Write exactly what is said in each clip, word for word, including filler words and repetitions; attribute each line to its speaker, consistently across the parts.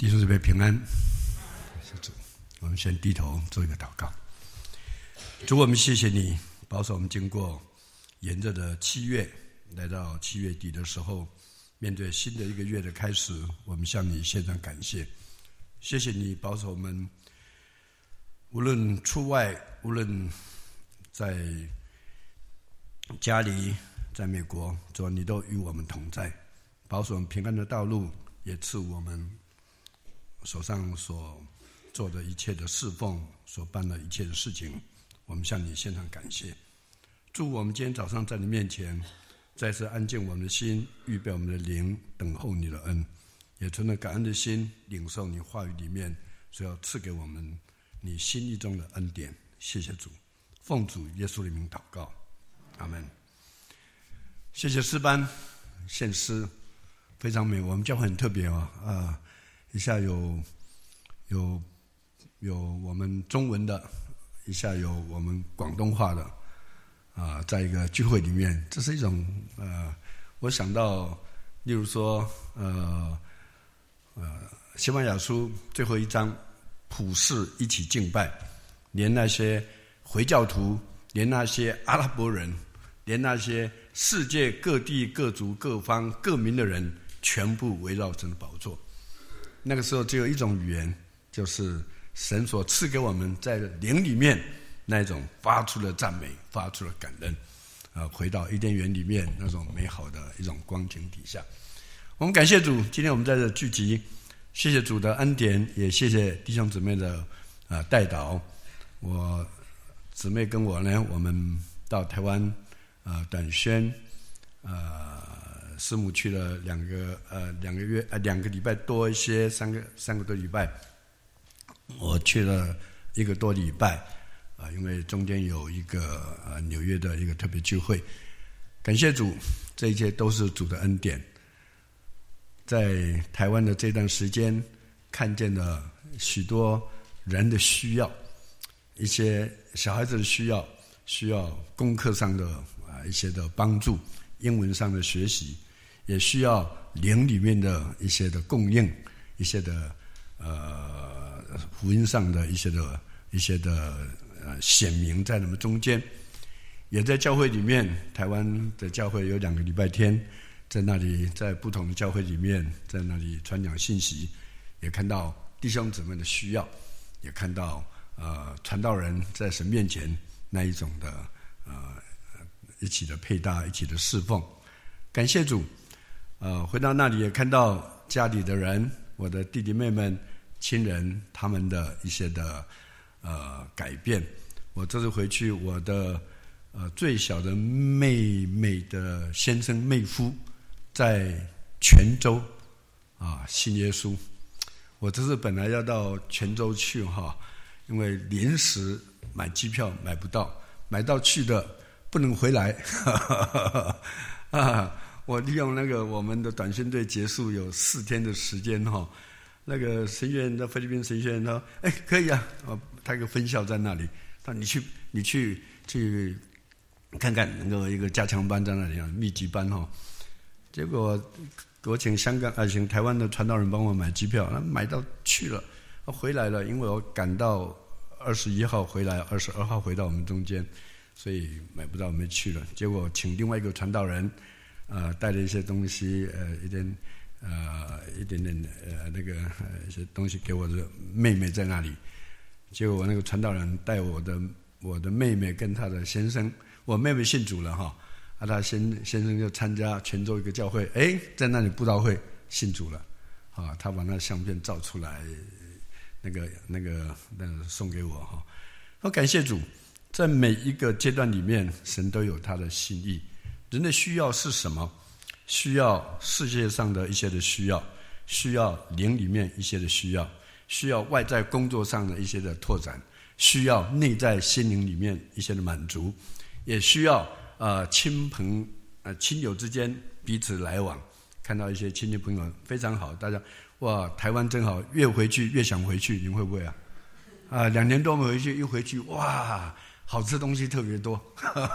Speaker 1: 弟兄姊妹平安，主，我们先低头做一个祷告。主，我们谢谢你保守我们经过炎热的七月，来到七月底的时候，面对新的一个月的开始，我们向你献上感谢。谢谢你保守我们，无论出外，无论在家里，在美国，主，你都与我们同在，保守我们平安的道路，也赐我们手上所做的一切的侍奉，所办的一切的事情，我们向你献上感谢。祝我们今天早上在你面前再次安静我们的心，预备我们的灵，等候你的恩，也存着感恩的心领受你话语里面所要赐给我们你心意中的恩典。谢谢主，奉主耶稣的名祷告，阿们。谢谢诗班献诗非常美，我们教会很特别哦，啊，一下有有有我们中文的，一下有我们广东话的，啊，在一个聚会里面，这是一种呃，我想到，例如说呃呃，西班牙书最后一章，普世一起敬拜，连那些回教徒，连那些阿拉伯人，连那些世界各地各族各方各民的人，全部围绕神的宝座。那个时候只有一种语言，就是神所赐给我们在灵里面那种发出了赞美，发出了感恩，呃，回到伊甸园里面那种美好的一种光景底下。我们感谢主，今天我们在这聚集，谢谢主的恩典，也谢谢弟兄姊妹的呃代祷。我姊妹跟我呢，我们到台湾呃短宣，呃。师母去了两个呃两个月呃两个礼拜多一些，三个三个多礼拜，我去了一个多礼拜啊、呃，因为中间有一个呃纽约的一个特别聚会，感谢主，这一切都是主的恩典。在台湾的这段时间，看见了许多人的需要，一些小孩子的需要，需要功课上的啊、呃、一些的帮助，英文上的学习。也需要灵里面的一些的供应，一些的呃福音上的一些的一些的呃显明在我们中间，也在教会里面，台湾的教会有两个礼拜天，在那里在不同的教会里面，在那里传讲信息，也看到弟兄姊妹的需要，也看到呃传道人在神面前那一种的呃一起的配搭，一起的侍奉，感谢主。呃，回到那里也看到家里的人，我的弟弟妹妹、亲人，他们的一些的呃改变。我这次回去，我的呃最小的妹妹的先生妹夫在泉州啊信耶稣。我这次本来要到泉州去哈，因为临时买机票买不到，买到去的不能回来，哈哈哈哈啊。我利用那个我们的短宣队结束有四天的时间哈，那个神学院的菲律宾神学院他说，哎，可以啊，哦，他有个分校在那里，他你去你去去看看，能够一个加强班在那里啊，密集班哈。结果我请香港啊，请台湾的传道人帮我买机票，那买到去了，回来了，因为我赶到二十一号回来，二十二号回到我们中间，所以买不到没去了。结果请另外一个传道人。呃，带了一些东西，呃，一点，呃，一点点，呃，那个、呃、一些东西给我的妹妹在那里。结果我那个传道人带我的我的妹妹跟她的先生，我妹妹信主了哈，啊，她先先生就参加泉州一个教会，哎，在那里布道会信主了，啊，他把那相片照出来，那个那个那个送给我哈。我感谢主，在每一个阶段里面，神都有他的心意。人的需要是什么？需要世界上的一些的需要，需要灵里面一些的需要，需要外在工作上的一些的拓展，需要内在心灵里面一些的满足，也需要呃亲朋呃亲友之间彼此来往，看到一些亲戚朋友非常好，大家哇台湾真好，越回去越想回去，你会不会啊？啊，两年多没回去，一回去哇， 好吃的东西特别多，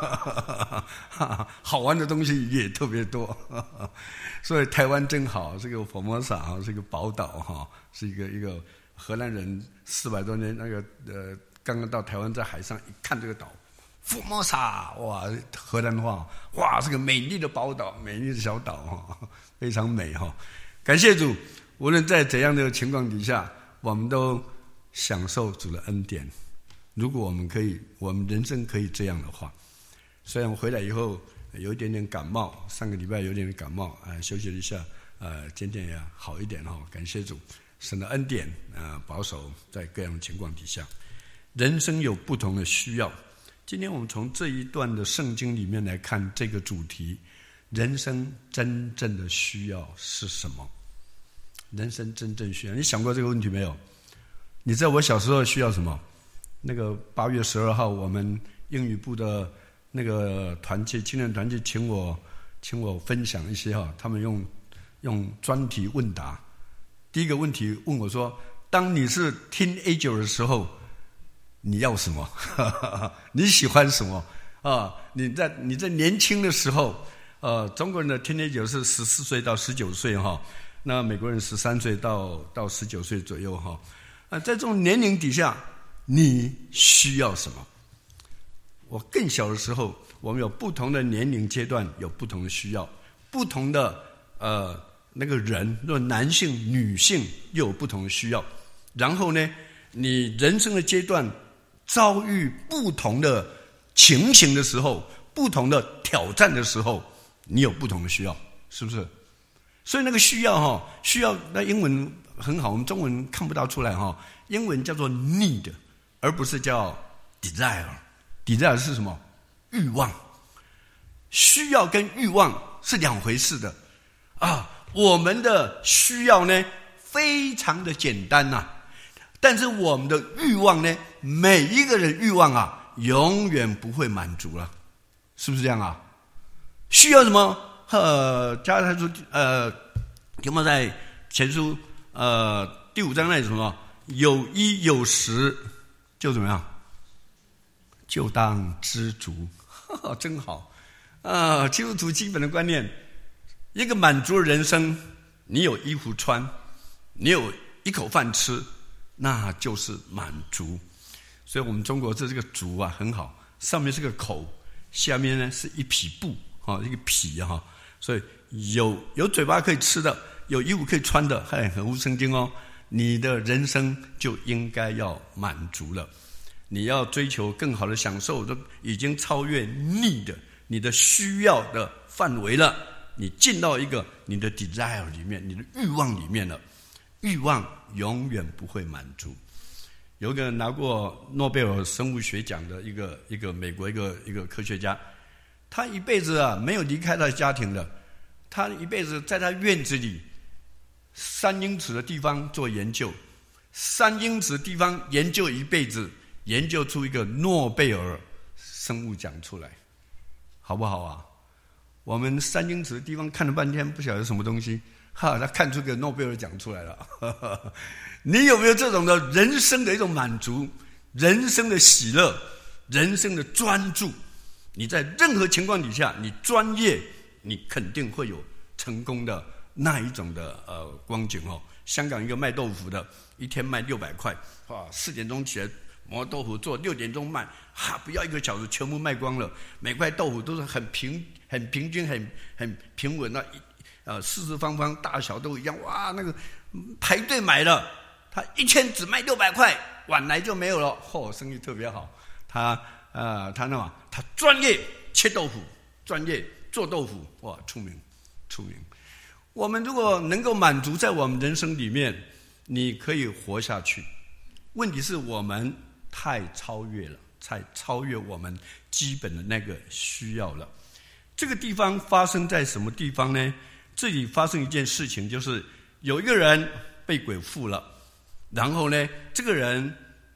Speaker 1: 好玩的东西也特别多，所以台湾真好，这个佛摩萨啊，是一个宝岛哈，是一个一个荷兰人四百多年那个呃，刚刚到台湾，在海上一看这个岛，佛摩萨，哇，荷兰话，哇，是个美丽的宝岛，美丽的小岛哈，非常美哈。感谢主，无论在怎样的情况底下，我们都享受主的恩典。如果我们可以，我们人生可以这样的话，虽然我回来以后有一点点感冒，上个礼拜有点点感冒，啊、呃，休息了一下，呃，今天也好一点哈、哦，感谢主，神的恩典啊、呃，保守在各样的情况底下，人生有不同的需要。今天我们从这一段的圣经里面来看这个主题，人生真正的需要是什么？人生真正需要，你想过这个问题没有？你知道我小时候需要什么？那个八月十二号，我们英语部的那个团契青年团契请我请我分享一些哈，他们用用专题问答。第一个问题问我说：当你是 teenager 的时候，你要什么？你喜欢什么？啊，你在你在年轻的时候，呃，中国人的 teenager 是十四岁到十九岁哈，那美国人十三岁到到十九岁左右哈。啊，在这种年龄底下，你需要什么？我更小的时候，我们有不同的年龄阶段，有不同的需要，不同的呃那个人，若男性、女性又有不同的需要。然后呢，你人生的阶段遭遇不同的情形的时候，不同的挑战的时候，你有不同的需要，是不是？所以那个需要哈，需要那英文很好，我们中文看不到出来哈。英文叫做 need， 而不是叫 desire。desire 是什么？欲望。需要跟欲望是两回事的啊。我们的需要呢，非常的简单呐、啊，但是我们的欲望呢，每一个人欲望啊，永远不会满足了，是不是这样啊？需要什么？呃，加拉太书呃，有没有在前书呃第五章那里什么？有衣有食，就怎么样？就当知足，呵呵真好啊！基督徒基本的观念，一个满足的人生，你有衣服穿，你有一口饭吃，那就是满足。所以我们中国这这个足啊很好，上面是个口，下面呢是一匹布啊，一个皮哈、啊，所以有有嘴巴可以吃的，有衣服可以穿的，还很合乎圣经哦。你的人生就应该要满足了。你要追求更好的享受，都已经超越你的你的需要的范围了。你进到一个你的 desire 里面，你的欲望里面了。欲望永远不会满足。有一个拿过诺贝尔生物学奖的一个一个美国一个一个科学家，他一辈子啊没有离开他的家庭的，他一辈子在他院子里三英尺的地方做研究，三英尺的地方研究一辈子，研究出一个诺贝尔生物奖出来，好不好啊？我们三英尺的地方看了半天，不晓得什么东西，哈，他看出个诺贝尔奖出来了。呵呵，你有没有这种的人生的一种满足，人生的喜乐，人生的专注？你在任何情况底下，你专业，你肯定会有成功的那一种的呃光景哦。香港一个卖豆腐的，一天卖六百块，啊，四点钟起来磨豆腐做，六点钟卖，哈，不要一个小时全部卖光了。每块豆腐都是很平、很平均、很很平稳的，呃，四四方方，大小都一样。哇，那个排队买了，他一天只卖六百块，晚来就没有了。嚯、哦，生意特别好。他呃，他那么他专业切豆腐，专业做豆腐，哇，出名出名。我们如果能够满足在我们人生里面，你可以活下去。问题是我们太超越了，太超越我们基本的那个需要了。这个地方发生在什么地方呢？这里发生一件事情，就是有一个人被鬼附了，然后呢，这个人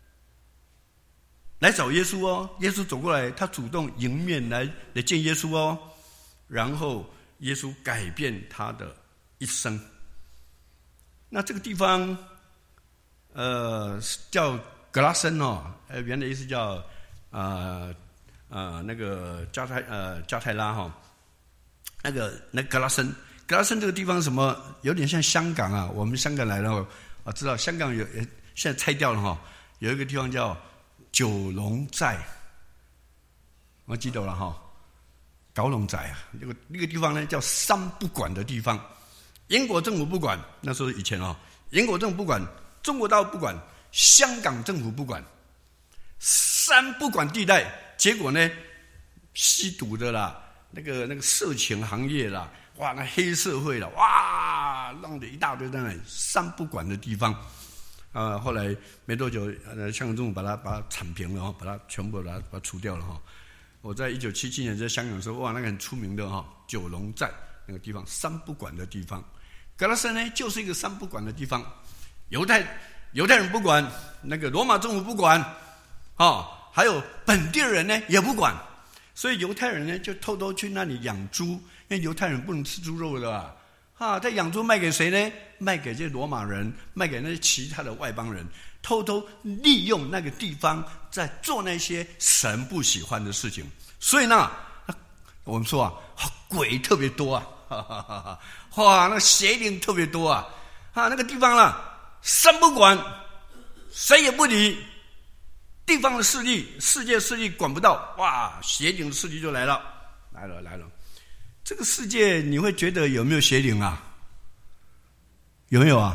Speaker 1: 来找耶稣哦，耶稣走过来，他主动迎面来来见耶稣哦，然后耶稣改变他的一生。那这个地方，呃，叫格拉森哦，呃，原来意思叫呃呃那个加泰呃加泰拉哈，那个那个格拉森，格拉森这个地方什么有点像香港啊，我们香港来了啊，知道香港有现在拆掉了哈，有一个地方叫九龙寨，我记得了哈，九龙寨啊，那个那个地方呢叫三不管的地方，英国政府不管，那时候以前哦，英国政府不管，中国大陆不管，香港政府不管，三不管地带，结果呢，吸毒的啦，那个那个色情行业啦，哇，那黑社会啦，哇，弄得一大堆在那里，三不管的地方。啊，后来没多久，呃，香港政府把它把它铲平了哈，把它全部把它把它除掉了哈。我在一九七七年在香港的时候，哇，那个很出名的哈，九龙寨那个地方，三不管的地方。格拉森呢，就是一个三不管的地方，犹太犹太人不管，那个罗马政府不管，啊，还有本地人呢也不管，所以犹太人呢就偷偷去那里养猪，因为犹太人不能吃猪肉的啊。啊，他养猪卖给谁呢？卖给这些罗马人，卖给那些其他的外邦人，偷偷利用那个地方在做那些神不喜欢的事情。所以呢，我们说啊，鬼特别多啊，哈哈哈哈，哇，那邪灵特别多啊，啊，那个地方啦，三不管，谁也不理，地方的势力、世界势力管不到，哇，邪灵的势力就来了，来了，来了。这个世界你会觉得有没有邪灵啊？有没有啊？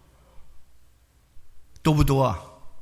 Speaker 1: 多不多啊？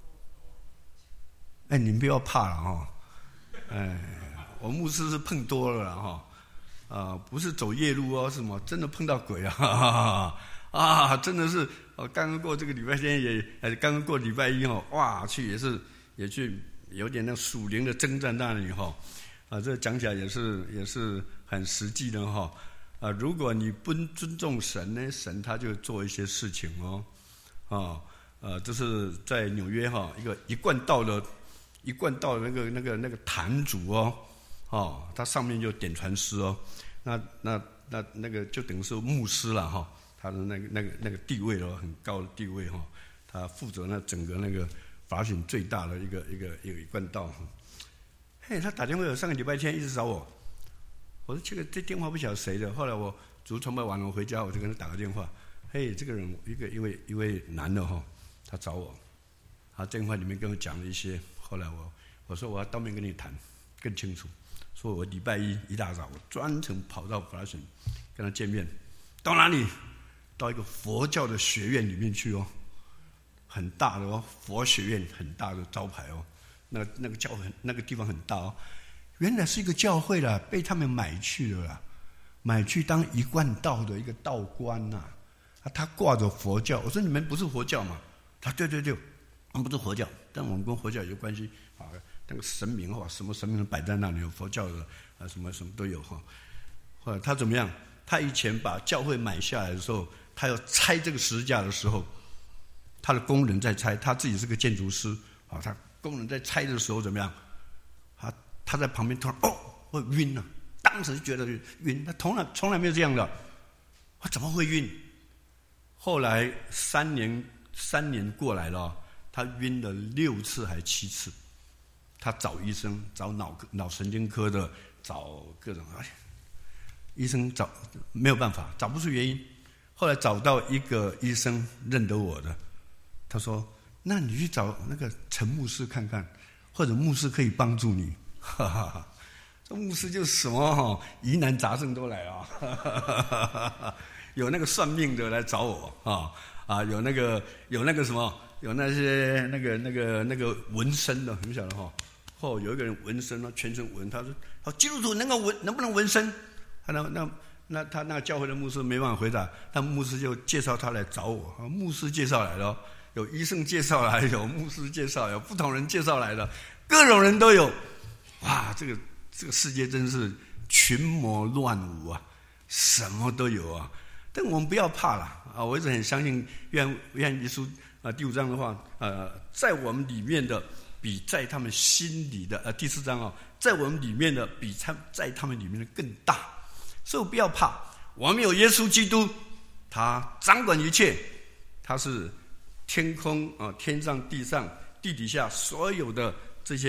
Speaker 1: 哎，你们不要怕了哈！哎，我牧师是碰多了哈，啊，不是走夜路哦，是什么？真的碰到鬼啊！哈哈哈啊，真的是，我刚刚过这个礼拜天也，呃，刚刚过礼拜一哈，哇，去也是也去有点那属灵的征战那里哈，啊，这讲起来也是也是。很实际的哈，啊，如果你不尊重神呢，神他就做一些事情哦，啊，呃，这是在纽约哈，一个一贯道的，一贯道的那个那个那个坛主哦，哦，他上面就点传师哦，那那那那个就等于是牧师了哈，他的那个那个那个地位哦，很高的地位哈，他负责那整个那个法选最大的一个一个一个一贯道，嘿，他打电话有上个礼拜天一直找我。我说这个这电话不晓得谁的，后来我主崇拜完了，我回家我就跟他打个电话，嘿，这个人一个一位一位男的哈，他找我，他电话里面跟我讲了一些，后来我我说我要当面跟你谈更清楚，说我礼拜一一大早我专程跑到布拉森跟他见面，到哪里？到一个佛教的学院里面去哦，很大的哦，佛学院很大的招牌哦，那个那个教很那个地方很大哦。原来是一个教会啦，被他们买去了啦，买去当一贯道的一个道观呐、啊。啊，他挂着佛教，我说你们不是佛教吗？他对对对，我们不是佛教，但我们跟佛教有关系啊。那个神明哈，什么神明摆在那里，有佛教的啊，什么什么都有哈。后来他怎么样？他以前把教会买下来的时候，他要拆这个十字架的时候，他的工人在拆，他自己是个建筑师啊，他工人在拆的时候怎么样？他在旁边突然哦，会晕了、啊，当时就觉得晕，他从来从来没有这样的，我怎么会晕？后来三年三年过来了，他晕了六次还七次，他找医生，找脑脑神经科的，找各种哎，医生找没有办法，找不出原因。后来找到一个医生认得我的，他说：“那你去找那个陈牧师看看，或者牧师可以帮助你。”哈哈哈，这牧师就是什么哈疑难杂症都来啊，哈哈哈哈，有那个算命的来找我啊啊，有那个有那个什么，有那些那个那个那个纹身的，你晓得哈？哦，有一个人纹身啊，全身纹，他说：“哦，基督徒能够纹，能不能纹身？”他那那那他那个教会的牧师没办法回答，他牧师就介绍他来找我，啊，牧师介绍来了，有医生介绍来，有牧师介绍，有不同人介绍来的，各种人都有。哇，这个这个世界真是群魔乱舞啊，什么都有啊！但我们不要怕啦啊！我一直很相信约翰约翰一书啊第五章的话，呃，在我们里面的比在他们心里的呃第四章啊，在我们里面的比他在他们里面的更大，所以不要怕，我们有耶稣基督，他掌管一切，他是天空啊、呃、天上地上地底下所有的这些。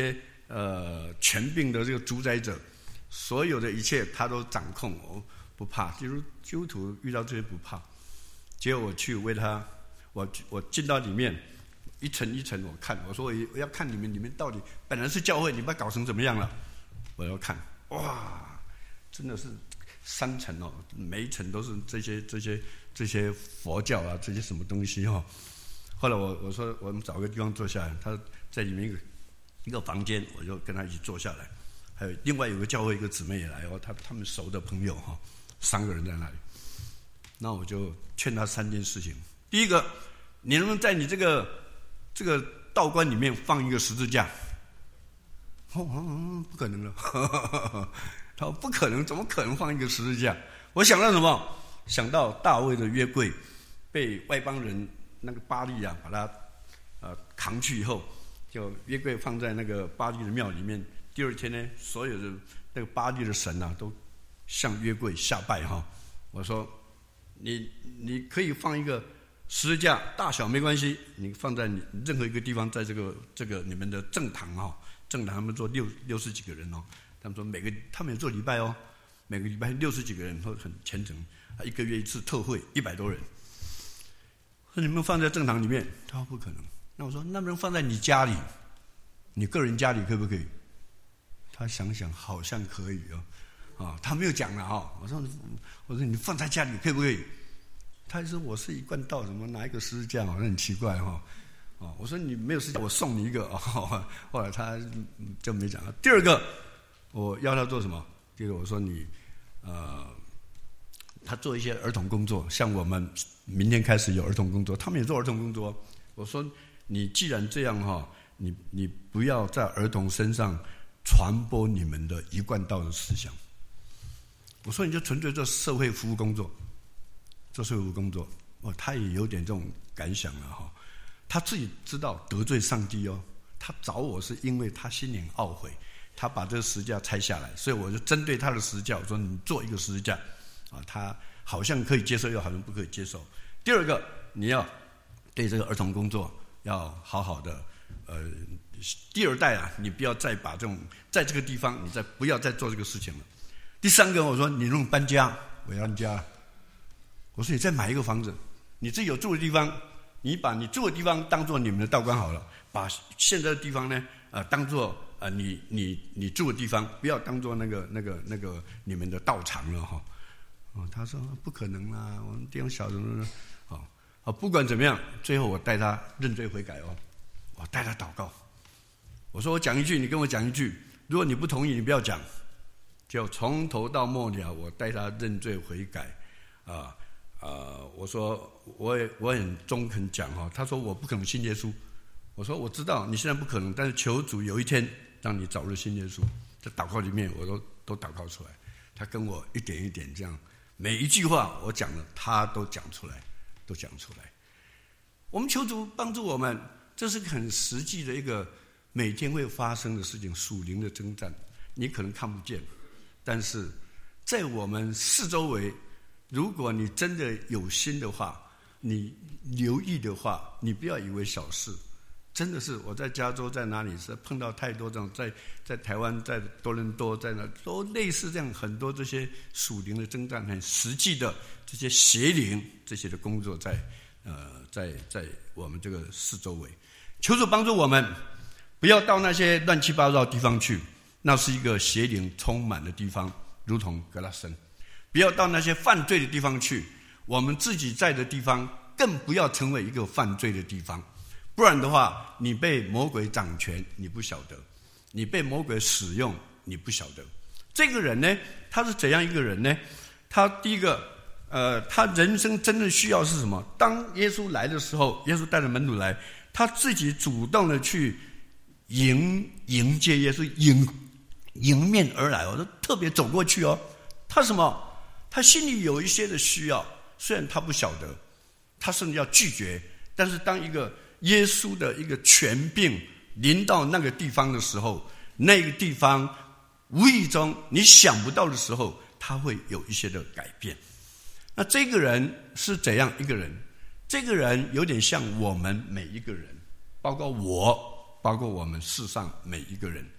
Speaker 1: 呃权柄的这个主宰者，所有的一切他都掌控，我不怕。基督基督徒遇到这些不怕。结果我去为他，我我进到里面，一层一层我看，我说我要看你们里面到底本来是教会，你把它搞成怎么样了？我要看，哇，真的是三层哦，每一层都是这些这些这些佛教啊，这些什么东西哈、哦。后来我我说我们找个地方坐下来，他在里面一个一个房间，我就跟他一起坐下来。还有另外有个教会一个姊妹也来哦，他他们熟的朋友哈、哦，三个人在那里。那我就劝他三件事情。第一个，你能不能在你这个这个道观里面放一个十字架？哦，哦不可能了。他说不可能，怎么可能放一个十字架？我想到什么？想到大卫的约柜被外邦人那个巴力啊把他呃扛去以后，就约柜放在那个巴力的庙里面。第二天呢，所有的那个巴力的神啊都向约柜下拜哈。我说。你你可以放一个十字架，大小没关系，你放在你任何一个地方，在这个这个你们的正堂哈、哦，正堂他们做六六十几个人哦，他们说每个他们也做礼拜哦，每个礼拜六十几个人都很虔诚，一个月一次特会，一百多人。说你们放在正堂里面，他说不可能。那我说那不能放在你家里，你个人家里可不可以？他想想好像可以哦。啊，他没有讲了哈。我说，我说你放在家里可不可以？他说我是一贯道，怎么拿一个十字架？好像很奇怪哈。哦，我说你没有十字架，我送你一个。哦，后来他就没讲了。第二个，我要他做什么？第二个我说你，呃，他做一些儿童工作，像我们明天开始有儿童工作，他们也做儿童工作。我说你既然这样哈，你你不要在儿童身上传播你们的一贯道的思想。我说你就纯粹做社会服务工作，做社会服务工作，哦，他也有点这种感想了哈。他自己知道得罪上帝哦，他找我是因为他心里很懊悔，他把这个十字架拆下来，所以我就针对他的十字架，我说你做一个十字架啊，他好像可以接受，又好像不可以接受。第二个，你要对这个儿童工作要好好的，呃，第二代啊，你不要再把这种在这个地方，你再不要再做这个事情了。第三个，我说你弄搬家，我要搬家。我说你再买一个房子，你自己有住的地方，你把你住的地方当做你们的道观好了，把现在的地方呢，呃，当做呃你你你住的地方，不要当做那个那个那个你们的道场了哈。哦，他说不可能啦，我们地方小什么的，哦，好，不管怎么样，最后我带他认罪悔改哦，我带他祷告。我说我讲一句，你跟我讲一句，如果你不同意，你不要讲。就从头到末了，我带他认罪悔改，啊、呃、啊、呃！我说我也我很中肯讲哈，他说我不可能信耶稣，我说我知道你现在不可能，但是求主有一天让你早日信耶稣。在祷告里面我都都祷告出来，他跟我一点一点这样，每一句话我讲了，他都讲出来，都讲出来。我们求主帮助我们，这是个很实际的一个每天会发生的事情，属灵的征战，你可能看不见。但是在我们四周围，如果你真的有心的话，你留意的话，你不要以为小事。真的是我在加州在哪里是碰到太多这种，在在台湾在多伦多在那都类似这样很多这些属灵的征战，很实际的这些邪灵这些的工作在呃在在我们这个四周围。求主帮助我们，不要到那些乱七八糟的地方去。那是一个邪灵充满的地方，如同格拉森。不要到那些犯罪的地方去，我们自己在的地方更不要成为一个犯罪的地方。不然的话，你被魔鬼掌权，你不晓得；你被魔鬼使用，你不晓得。这个人呢，他是怎样一个人呢？他第一个，呃，他人生真正需要是什么？当耶稣来的时候，耶稣带着门徒来，他自己主动的去迎迎接耶稣，迎迎面而来，我都特别走过去哦。他什么？他心里有一些的需要，虽然他不晓得，他甚至要拒绝。但是当一个耶稣的一个权柄临到那个地方的时候，那个地方无意中你想不到的时候，他会有一些的改变。那这个人是怎样一个人？这个人有点像我们每一个人，包括我，包括我们世上每一个人。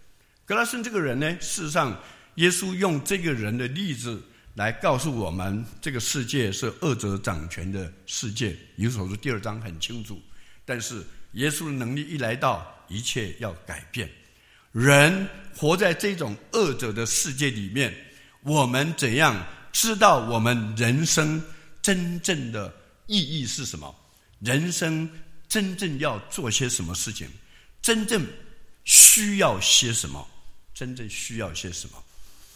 Speaker 1: 格拉森这个人呢，事实上耶稣用这个人的例子来告诉我们，这个世界是恶者掌权的世界。以弗所书第二章很清楚，但是耶稣的能力一来到，一切要改变。人活在这种恶者的世界里面，我们怎样知道我们人生真正的意义是什么？人生真正要做些什么事情？真正需要些什么？真正需要些什么？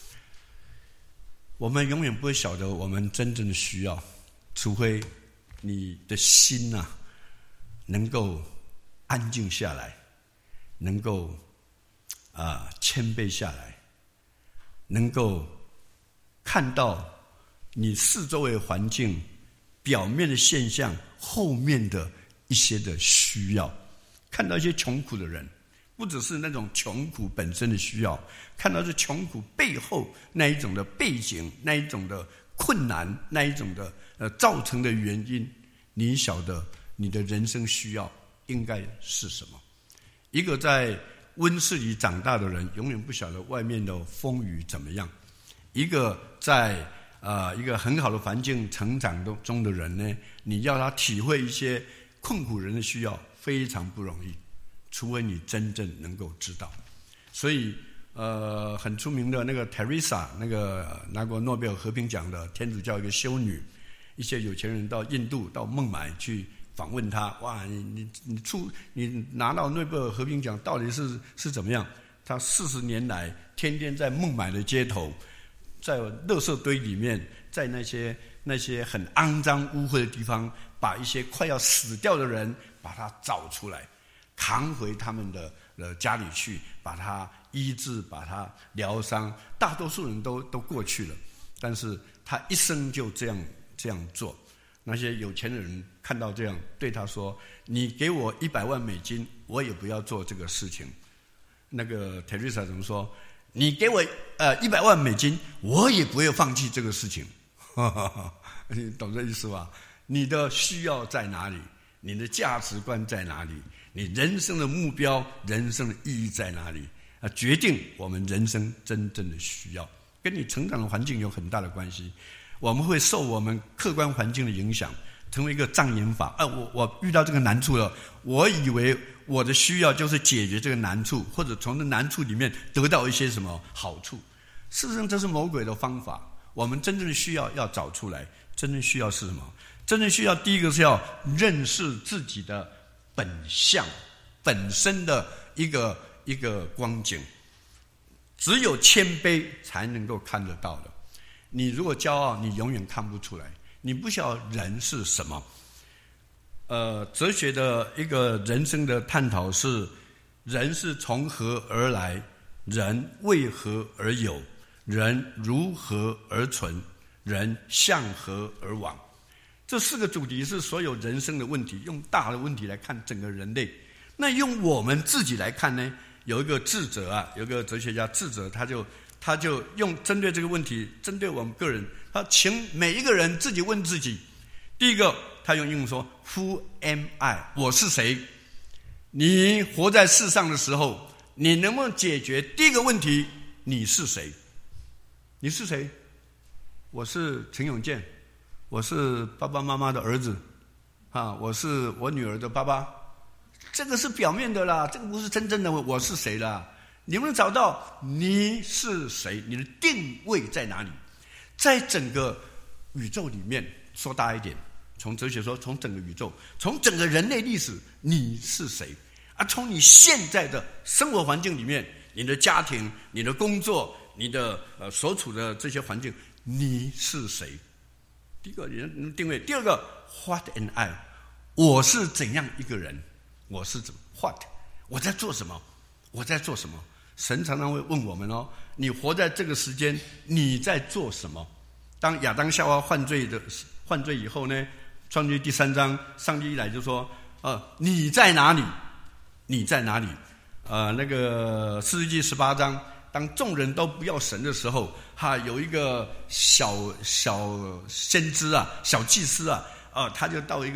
Speaker 1: 我们永远不会晓得我们真正的需要，除非你的心啊能够安静下来，能够啊谦卑下来，能够看到你四周围环境表面的现象后面的一些的需要，看到一些穷苦的人，不只是那种穷苦本身的需要，看到这穷苦背后那一种的背景，那一种的困难，那一种的呃造成的原因，你晓得你的人生需要应该是什么？一个在温室里长大的人，永远不晓得外面的风雨怎么样。一个在呃一个很好的环境成长中的人呢，你要他体会一些困苦人的需要，非常不容易，除非你真正能够知道。所以呃很出名的那个 Teresa， 那个拿过诺贝尔和平奖的天主教一个修女，一些有钱人到印度到孟买去访问他，哇，你你你出你拿到诺贝尔和平奖到底是是怎么样？他四十年来天天在孟买的街头，在垃圾堆里面，在那些那些很肮脏污秽的地方，把一些快要死掉的人把他找出来，扛回他们的呃家里去，把他医治，把他疗伤。大多数人都都过去了，但是他一生就这样这样做。那些有钱的人看到这样，对他说：“你给我一百万美金，我也不要做这个事情。”那个 Teresa 怎么说？你给我呃一百万美金，我也不会放弃这个事情。你懂这意思吧？你的需要在哪里？你的价值观在哪里？你人生的目标、人生的意义在哪里？啊，决定我们人生真正的需要，跟你成长的环境有很大的关系。我们会受我们客观环境的影响，成为一个障眼法。啊，我我遇到这个难处了，我以为我的需要就是解决这个难处，或者从这难处里面得到一些什么好处。事实上，这是魔鬼的方法。我们真正的需要要找出来。真正需要是什么？真正需要第一个是要认识自己的本相，本身的一个一个光景。只有谦卑才能够看得到的。你如果骄傲，你永远看不出来。你不晓得人是什么。呃，哲学的一个人生的探讨是：人是从何而来？人为何而有？人如何而存？人向何而往？这四个主题是所有人生的问题，用大的问题来看整个人类。那用我们自己来看呢？有一个智者啊，有一个哲学家智者，他就他就用针对这个问题，针对我们个人，他请每一个人自己问自己。第一个，他用英文说 Who am I？ 我是谁？你活在世上的时候，你能不能解决第一个问题？你是谁？你是谁？我是陈永健，我是爸爸妈妈的儿子，啊，我是我女儿的爸爸。这个是表面的啦，这个不是真正的我是谁啦。你们找到你是谁？你的定位在哪里？在整个宇宙里面，说大一点，从哲学说，从整个宇宙，从整个人类历史，你是谁？啊，从你现在的生活环境里面，你的家庭、你的工作、你的呃所处的这些环境，你是谁？第一个人定位，第二个 What am I？ 我是怎样一个人？我是怎么 What？ 我在做什么？我在做什么？神常常会问我们哦，你活在这个时间，你在做什么？当亚当夏娃犯罪的犯罪以后呢，创世记第三章，上帝一来就说：呃，你在哪里？你在哪里？呃，那个士师记十八章，当众人都不要神的时候，哈，有一个小小先知啊，小祭司啊，啊、呃，他就到一个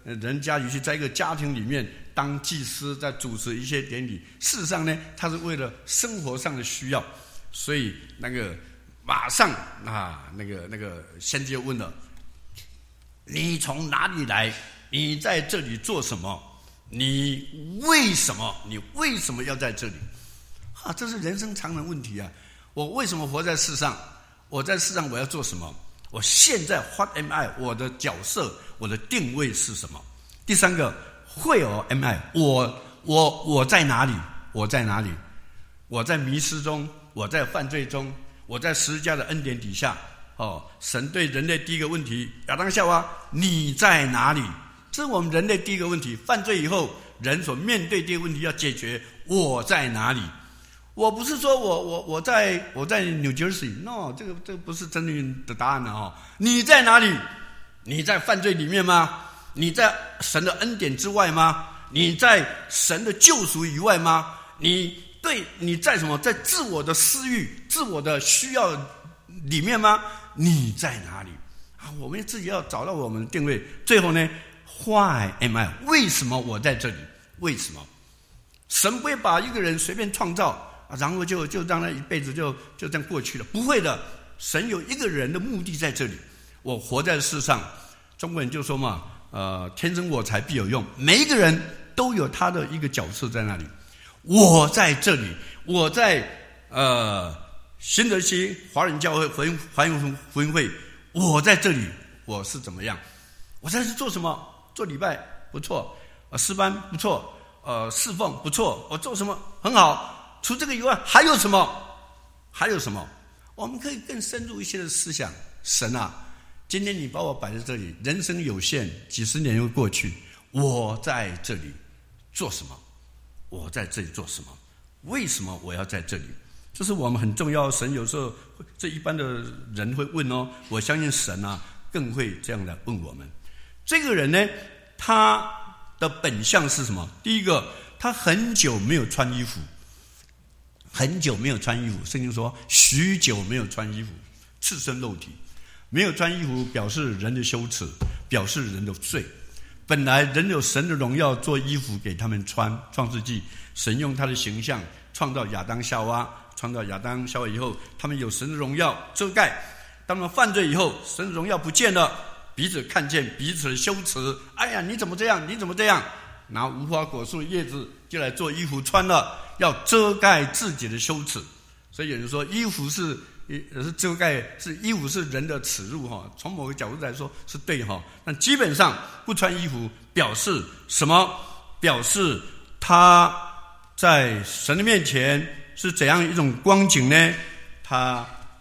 Speaker 1: 人家里去，在一个家庭里面当祭司，在主持一些典礼。事实上呢，他是为了生活上的需要，所以那个马上啊，那个那个先知就问了：你从哪里来？你在这里做什么？你为什么？你为什么要在这里？啊，这是人生常人问题啊！我为什么活在世上？我在世上我要做什么？我现在 What am I？ 我的角色，我的定位是什么？第三个 Where am I？ 我我我在哪里？我在哪里？我在迷失中，我在犯罪中，我在十字架的恩典底下。哦，神对人类第一个问题，亚当夏娃，你在哪里？这是我们人类第一个问题。犯罪以后，人所面对第一个问题要解决：我在哪里？我不是说我我我在我在 New Jersey，no， 这个这个不是真正的答案了哦。你在哪里？你在犯罪里面吗？你在神的恩典之外吗？你在神的救赎以外吗？你对你在什么？在自我的私欲、自我的需要里面吗？你在哪里？啊，我们自己要找到我们的定位。最后呢 ，Why am I？ 为什么我在这里？为什么？神不会把一个人随便创造。然后就就让他一辈子就就这样过去了，不会的。神有一个人的目的在这里。我活在世上，中国人就说嘛，呃，天生我材必有用。每一个人都有他的一个角色在那里。我在这里，我在呃新泽西华人教会福音华人福音会，我在这里，我是怎么样？我在这做什么？做礼拜不错，呃，诗班不错，呃，侍奉不错，我做什么很好。除这个以外还有什么？还有什么？我们可以更深入一些的思想。神啊，今天你把我摆在这里，人生有限，几十年又过去，我在这里做什么？我在这里做什么？为什么我要在这里？这是我们很重要。神有时候这一般的人会问哦，我相信神啊更会这样来问我们。这个人呢，他的本相是什么？第一个，他很久没有穿衣服。很久没有穿衣服，圣经说许久没有穿衣服，赤身露体。没有穿衣服表示人的羞耻，表示人的罪。本来人有神的荣耀做衣服给他们穿，创世纪神用他的形象创造亚当夏娃，创造亚当夏娃以后，他们有神的荣耀遮盖。当他们犯罪以后，神的荣耀不见了，彼此看见彼此的羞耻。哎呀，你怎么这样？你怎么这样？拿无花果树的叶子就来做衣服穿了，要遮盖自己的羞耻。所以有人说衣服是是遮盖，是衣服是人的耻辱哈。从某个角度来说是对哈，但基本上不穿衣服表示什么？表示他在神的面前是怎样一种光景呢？他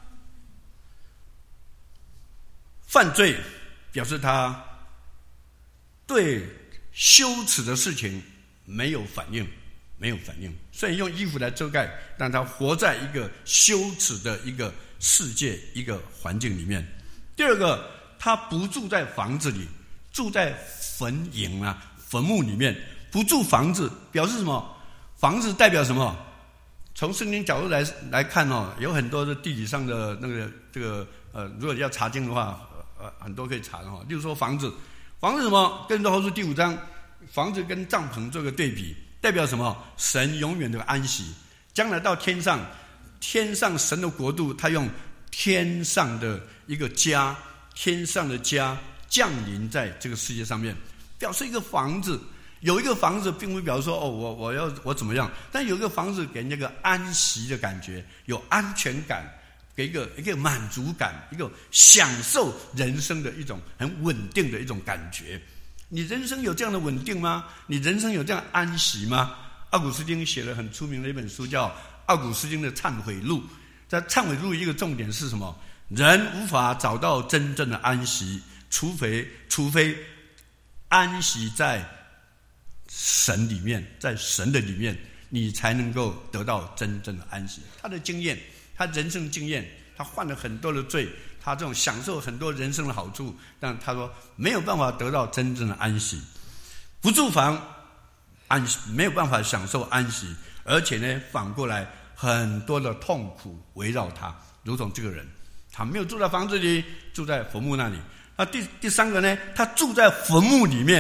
Speaker 1: 犯罪，表示他对羞耻的事情没有反应，没有反应。虽然用衣服来遮盖，但他活在一个羞耻的一个世界、一个环境里面。第二个，他不住在房子里，住在坟茔啊、坟墓里面。不住房子表示什么？房子代表什么？从圣经角度来来看哦，有很多的地理上的那个这个呃，如果要查经的话，呃，很多可以查的哈。例如说房子。房子什么？跟着后书第五章，房子跟帐篷做个对比，代表什么？神永远的安息，将来到天上，天上神的国度，他用天上的一个家，天上的家降临在这个世界上面，表示一个房子。有一个房子，并不表示说哦，我我要我怎么样，但有一个房子给人家一个安息的感觉，有安全感。给一个一个满足感，一个享受人生的一种很稳定的一种感觉。你人生有这样的稳定吗？你人生有这样安息吗？奥古斯丁写了很出名的一本书，叫《奥古斯丁的忏悔录》。在忏悔录一个重点是什么？人无法找到真正的安息，除非除非安息在神里面，在神的里面，你才能够得到真正的安息。他的经验。他人生经验，他犯了很多的罪，他这种享受很多人生的好处，但他说没有办法得到真正的安息。不住房安息，没有办法享受安息，而且呢，反过来很多的痛苦围绕他，如同这个人，他没有住在房子里，住在坟墓那里。那第第三个呢，他住在坟墓里面，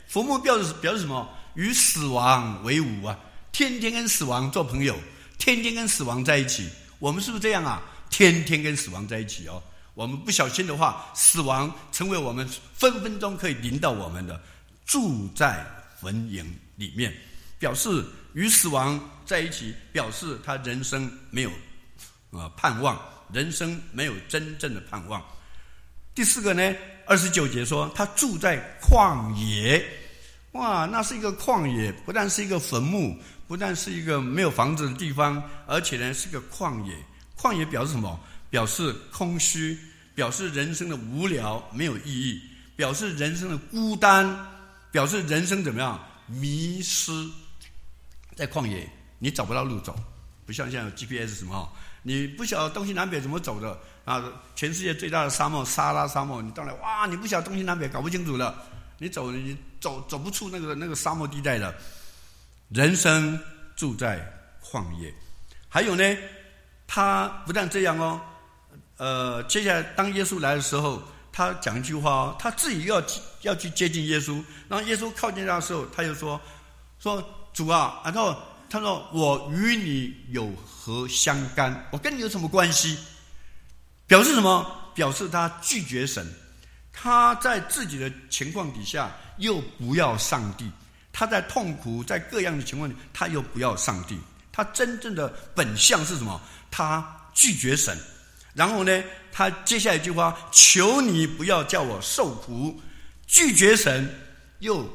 Speaker 1: 坟墓表示表示什么？与死亡为伍啊，天天跟死亡做朋友，天天跟死亡在一起。我们是不是这样啊？天天跟死亡在一起哦。我们不小心的话，死亡成为我们分分钟可以临到我们的，住在坟茔里面，表示与死亡在一起，表示他人生没有呃盼望，人生没有真正的盼望。第四个呢，二十九节说他住在旷野。哇，那是一个旷野，不但是一个坟墓，不但是一个没有房子的地方，而且呢是个旷野。旷野表示什么？表示空虚，表示人生的无聊，没有意义，表示人生的孤单，表示人生怎么样？迷失。在旷野你找不到路走，不像现在有 G P S 什么，你不晓得东西南北怎么走的啊！全世界最大的沙漠撒拉沙漠，你到来哇，你不晓得东西南北，搞不清楚了，你走你走走不出那个那个沙漠地带了。人生住在旷野。还有呢，他不但这样哦，呃，接下来当耶稣来的时候，他讲一句话哦，他自己要要去接近耶稣，然后耶稣靠近他的时候，他就说说主啊，然后他说我与你有何相干？我跟你有什么关系？表示什么？表示他拒绝神，他在自己的情况底下又不要上帝，他在痛苦在各样的情况里，他又不要上帝。他真正的本相是什么？他拒绝神。然后呢，他接下来一句话，求你不要叫我受苦。拒绝神，又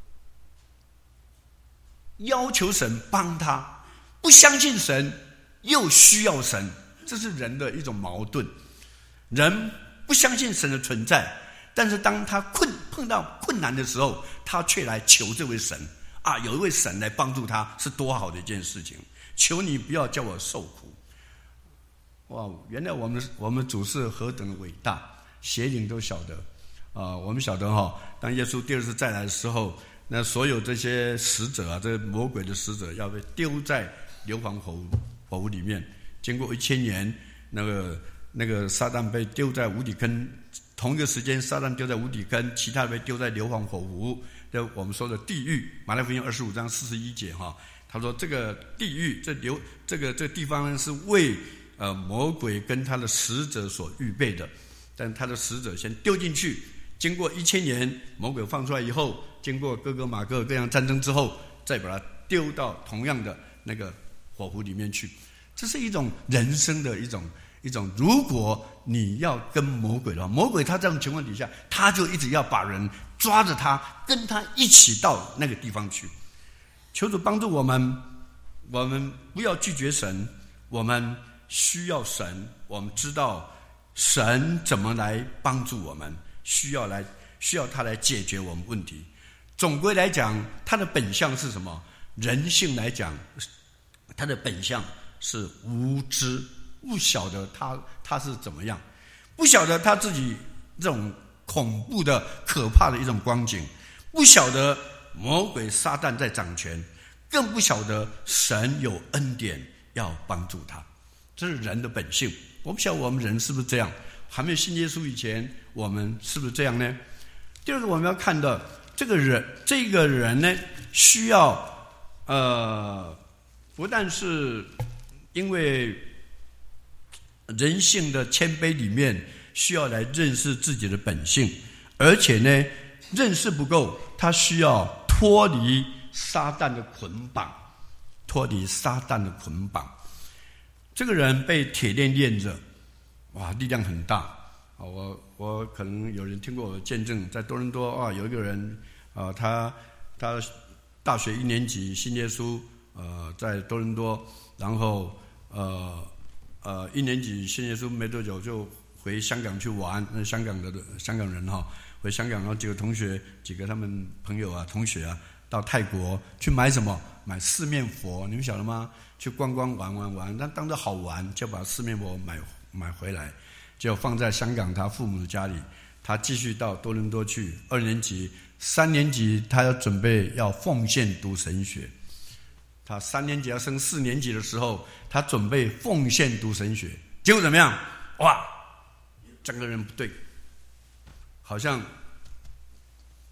Speaker 1: 要求神帮他，不相信神，又需要神。这是人的一种矛盾。人不相信神的存在，但是当他困碰到困难的时候，他却来求这位神啊！有一位神来帮助他，是多好的一件事情。求你不要叫我受苦。哇！原来我们我们主是何等的伟大，邪灵都晓得啊！我们晓得哈，当耶稣第二次再来的时候，那所有这些使者啊，这魔鬼的使者要被丢在硫磺火火湖里面。经过一千年，那个那个撒旦被丢在无底坑，同一个时间撒旦丢在无底坑，其他被丢在硫磺火湖，就我们说的地狱。马太福音二十五章四十一节哈，他说这个地狱这流这个这个地方呢，是为呃魔鬼跟他的使者所预备的，但他的使者先丢进去，经过一千年，魔鬼放出来以后，经过哥哥马各各样战争之后，再把它丢到同样的那个火湖里面去。这是一种人生的一种一种，如果你要跟魔鬼的话，魔鬼他这种情况底下，他就一直要把人抓着他，跟他一起到那个地方去。求主帮助我们，我们不要拒绝神，我们需要神，我们知道神怎么来帮助我们，需要来需要他来解决我们问题。总归来讲，他的本相是什么？人性来讲，他的本相是无知，不晓得他他是怎么样，不晓得他自己这种恐怖的可怕的一种光景，不晓得魔鬼撒旦在掌权，更不晓得神有恩典要帮助他。这是人的本性。我不晓得我们人是不是这样，还没有信耶稣以前，我们是不是这样呢？第二个我们要看的，这个人这个人呢，需要呃，不但是因为人性的谦卑里面需要来认识自己的本性，而且呢，认识不够，他需要脱离撒旦的捆绑，脱离撒旦的捆绑。这个人被铁链链着，哇，力量很大。我我可能有人听过我的见证，在多伦多啊，有一个人啊，他他大学一年级信耶稣，呃，在多伦多，然后呃呃一年级信耶稣没多久就回香港去玩，那香港的香港人哈，回香港，然后几个同学，几个他们朋友啊、同学啊，到泰国去买什么？买四面佛，你们晓得吗？去观光玩玩玩，但当作好玩，就把四面佛买买回来，就放在香港他父母的家里。他继续到多伦多去，二年级、三年级，他要准备要奉献读神学。他三年级要升四年级的时候，他准备奉献读神学，结果怎么样？哇，整个人不对，好像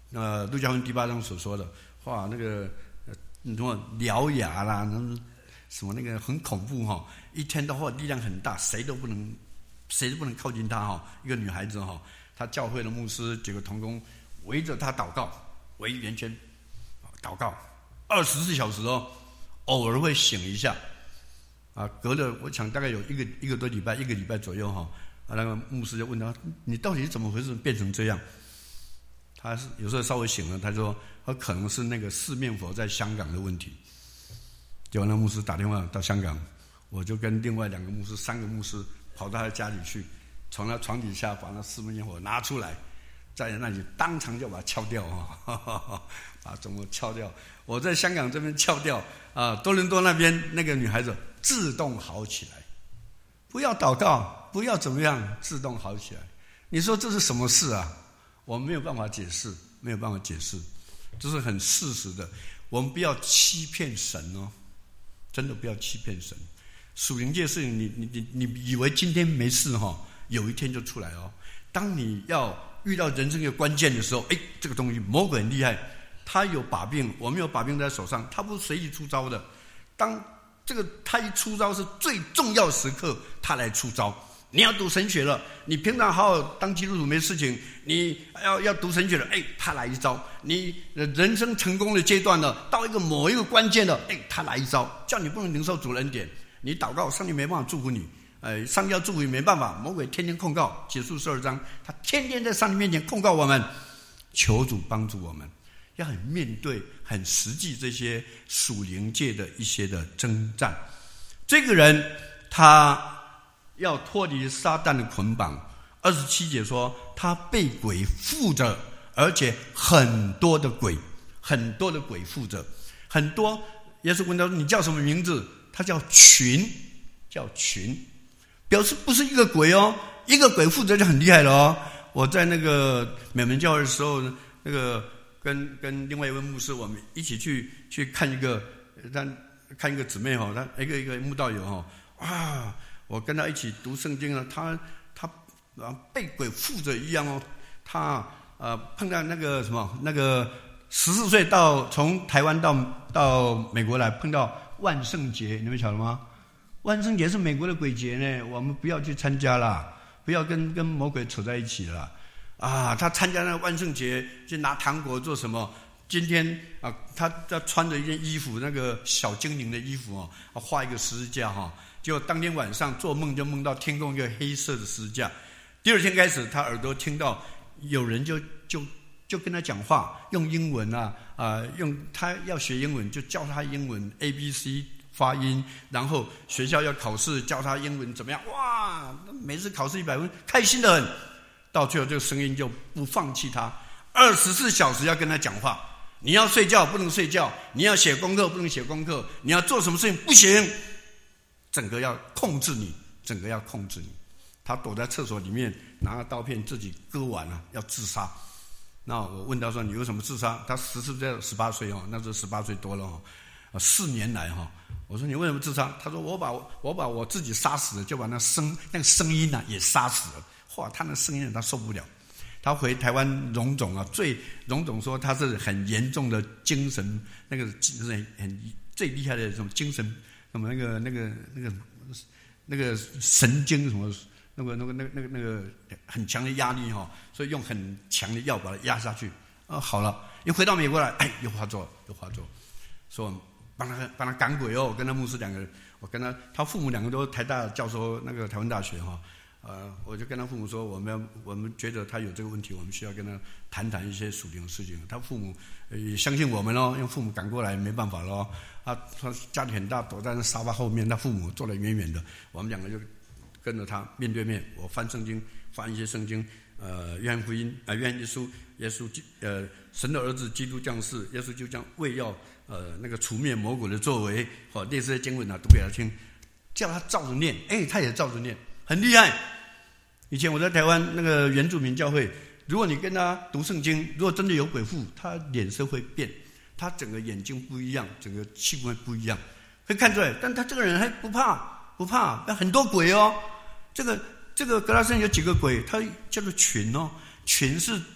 Speaker 1: 呃路加福音第八章所说的，哇，那个什么獠牙啦，什么那个很恐怖哈，一天的话力量很大，谁都不能谁都不能靠近他哈。一个女孩子哈，她教会的牧师几个同工围着她祷告，围圆圈祷告二十四小时哦，偶尔会醒一下啊，隔了我想大概有一个一个多礼拜，一个礼拜左右哈。啊，那个牧师就问他：“你到底是怎么回事，变成这样？”他是有时候稍微醒了，他说：“他可能是那个四面佛在香港的问题。”结果那牧师打电话到香港，我就跟另外两个牧师、三个牧师跑到他家里去，从他床底下把那四面佛拿出来，在那里当场就把它敲掉啊，把怎么敲掉？我在香港这边敲掉啊，多伦多那边那个女孩子自动好起来，不要祷告。不要怎么样，自动好起来。你说这是什么事啊？我们没有办法解释，没有办法解释，这是很事实的。我们不要欺骗神哦，真的不要欺骗神。属灵界事情，你你你你以为今天没事哈、哦，有一天就出来哦。当你要遇到人生一个关键的时候，哎，这个东西魔鬼很厉害，他有把柄，我们有把柄在手上，他不是随意出招的。当这个他一出招是最重要时刻，他来出招。你要读神学了，你平常好好当基督徒没事情，你要要读神学了，哎，他来一招。你人生成功的阶段了，到一个某一个关键了，哎，他来一招，叫你不能领受主的恩典。你祷告，上帝没办法祝福你，呃，上帝要祝福你没办法，魔鬼天天控告。结束十二章，他天天在上帝面前控告我们，求主帮助我们，要很面对很实际这些属灵界的一些的征战。这个人他要脱离撒旦的捆绑。二十七节说，他被鬼附着，而且很多的鬼，很多的鬼附着，很多。耶稣问他说：“你叫什么名字？”他叫群，叫群，表示不是一个鬼哦，一个鬼附着就很厉害了哦。我在那个美门教会的时候，那个跟跟另外一位牧师，我们一起去去看一个，但看一个姊妹哈，她一个一个慕道友哈，啊。我跟他一起读圣经了，他他啊被鬼附着一样哦。他呃碰到那个什么那个十四岁到从台湾到到美国来，碰到万圣节，你们晓得吗？万圣节是美国的鬼节呢，我们不要去参加啦，不要跟跟魔鬼扯在一起了啊！他参加那个万圣节，就拿糖果做什么？今天啊，他他穿着一件衣服，那个小精灵的衣服哦，画一个十字架哈。结果当天晚上做梦就梦到天空一个黑色的十字架。第二天开始，他耳朵听到有人就就就跟他讲话，用英文啊啊、呃，用他要学英文就教他英文 A B C 发音，然后学校要考试教他英文怎么样？哇，每次考试一百分，开心得很。到最后这个声音就不放弃他，二十四小时要跟他讲话。你要睡觉不能睡觉，你要写功课不能写功课，你要做什么事情不行。整个要控制你，整个要控制你。他躲在厕所里面，拿了刀片自己割完了，要自杀。那我问他说：“你为什么自杀？”他十四岁、十八岁哦，那时候十八岁多了哦，四年来哈。我说：“你为什么自杀？”他说：“我把我把我自己杀死了，就把那声那个声音呢、啊、也杀死了。”哇，他那声音他受不了。他回台湾荣总啊，最荣总说他是很严重的精神，那个是很很最厉害的这种精神。那么那个那个那个那个神经什么，那个那个那个那个那个很强的压力哈，所以用很强的药把它压下去啊，好了，一回到美国来，哎，又发作，又发作，说帮他帮他赶鬼哦，我跟他牧师两个人，我跟他他父母两个都台大教授，那个台湾大学哈。呃，我就跟他父母说，我们要我们觉得他有这个问题，我们需要跟他谈谈一些属灵的事情。他父母也相信我们咯，因为父母赶过来没办法咯。啊，他家里很大，躲在那沙发后面，他父母坐得远远的，我们两个就跟着他面对面。我翻圣经，翻一些圣经，呃，约翰福音啊、呃，约翰一书，耶稣呃，神的儿子基督降世，耶稣就将为要呃那个除灭魔鬼的作为，好、哦，类似的经文啊，读给他听，叫他照着念，哎，他也照着念。很厉害。以前我在台湾那个原住民教会，如果你跟他读圣经，如果真的有鬼附，他脸色会变，他整个眼睛不一样，整个气氛不一样，可以看出来。但他这个人还不怕，不怕，很多鬼哦。这个这个格拉森有几个鬼，他叫做群哦，群是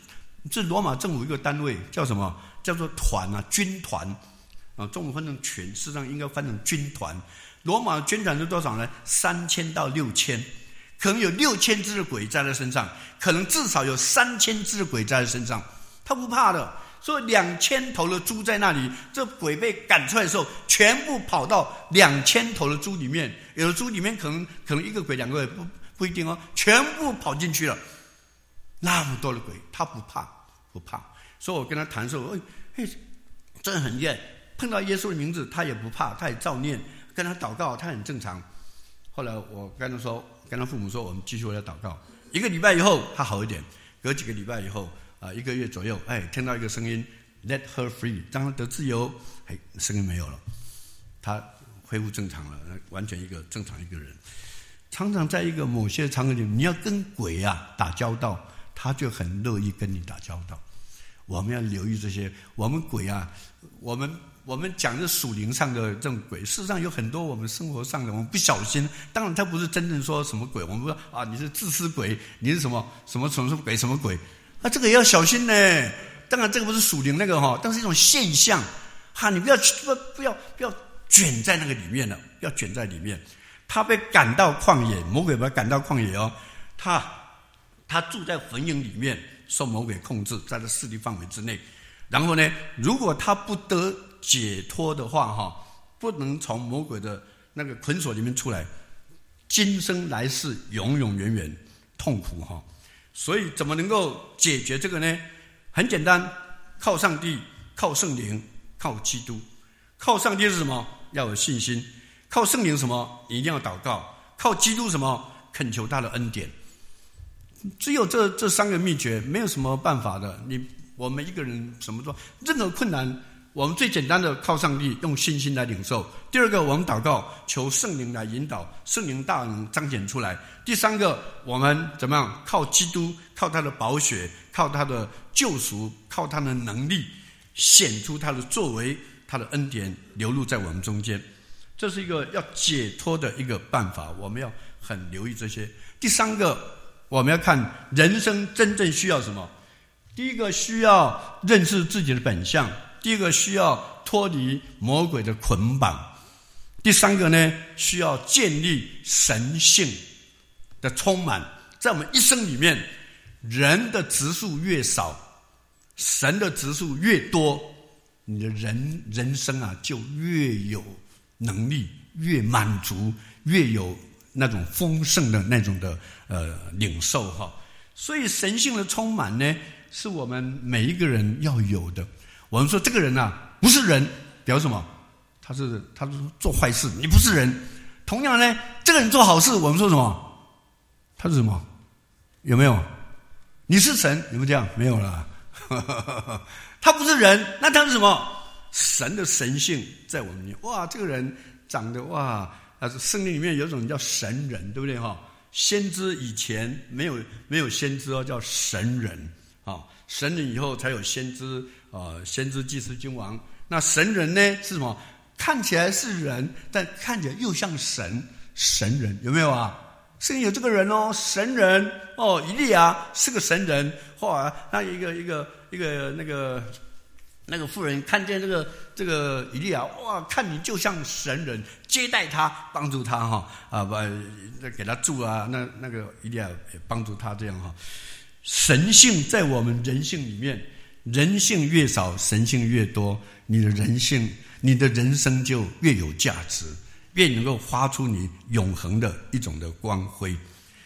Speaker 1: 这罗马政府一个单位叫什么？叫做团啊，军团啊，中文翻成权，事实上应该翻成军团。罗马的军团是多少呢？三千到六千，可能有六千只的鬼在他身上，可能至少有三千只的鬼在他身上，他不怕的。所以两千头的猪在那里，这鬼被赶出来的时候，全部跑到两千头的猪里面，有的猪里面可能可能一个鬼两个鬼不不一定哦，全部跑进去了。那么多的鬼，他不怕不怕。所以我跟他谈说，哎，真的很厉害，碰到耶稣的名字他也不怕，他也照念，跟他祷告他很正常。后来我跟他说，跟他父母说，我们继续为他祷告。一个礼拜以后他好一点，隔几个礼拜以后啊，一个月左右，哎，听到一个声音 ，Let her free， 让他得自由，哎，声音没有了，他恢复正常了，完全一个正常一个人。常常在一个某些场合里，你要跟鬼啊打交道，他就很乐意跟你打交道。我们要留意这些，我们鬼啊，我们我们讲的属灵上的这种鬼，事实上有很多我们生活上的，我们不小心。当然，他不是真正说什么鬼，我们说啊，你是自私鬼，你是什么什么什么鬼什么鬼，啊，这个也要小心呢。当然，这个不是属灵那个哈，但是一种现象，哈，你不要不不要不要卷在那个里面了，不要卷在里面。他被赶到旷野，魔鬼把他赶到旷野哦，他他住在坟茔里面，受魔鬼控制，在他势力范围之内。然后呢，如果他不得解脱的话，哈，不能从魔鬼的那个捆锁里面出来，今生来世永永远远痛苦哈。所以怎么能够解决这个呢？很简单，靠上帝，靠圣灵，靠基督。靠上帝是什么？要有信心。靠圣灵什么？你一定要祷告。靠基督什么？恳求他的恩典。只有这这三个秘诀，没有什么办法的。你我们一个人什么做，任何困难，我们最简单的靠上帝，用信心来领受。第二个，我们祷告，求圣灵来引导，圣灵大能彰显出来。第三个，我们怎么样？靠基督，靠他的宝血，靠他的救赎，靠他的能力，显出他的作为，他的恩典流露在我们中间。这是一个要解脱的一个办法，我们要很留意这些。第三个，我们要看人生真正需要什么。第一个需要认识自己的本相，第二个需要脱离魔鬼的捆绑，第三个呢，需要建立神性的充满。在我们一生里面，人的质数越少，神的质数越多，你的人人生啊就越有能力，越满足，越有那种丰盛的那种的呃领受哈。所以神性的充满呢，是我们每一个人要有的。我们说这个人啊不是人，表示什么？他是他是做坏事，你不是人。同样呢，这个人做好事，我们说什么？他是什么？有没有？你是神，有没有这样？没有啦。他不是人，那他是什么？神的神性在我们里面。哇，这个人长得哇，啊，圣经里面有一种叫神人，对不对哈？先知以前没有没有先知哦，叫神人啊。神人以后才有先知啊，先知、祭司、君王。那神人呢是什么？看起来是人，但看起来又像神，神人有没有啊？圣经有这个人哦，神人哦，以利亚是个神人。后来那一个一个一个那个那个妇人看见这个这个以利亚，哇，看你就像神人，接待他，帮助他哈啊，把给他住啊，那那个以利亚也帮助他这样哈。神性在我们人性里面，人性越少，神性越多，你的人性，你的人生就越有价值，越能够发出你永恒的一种的光辉。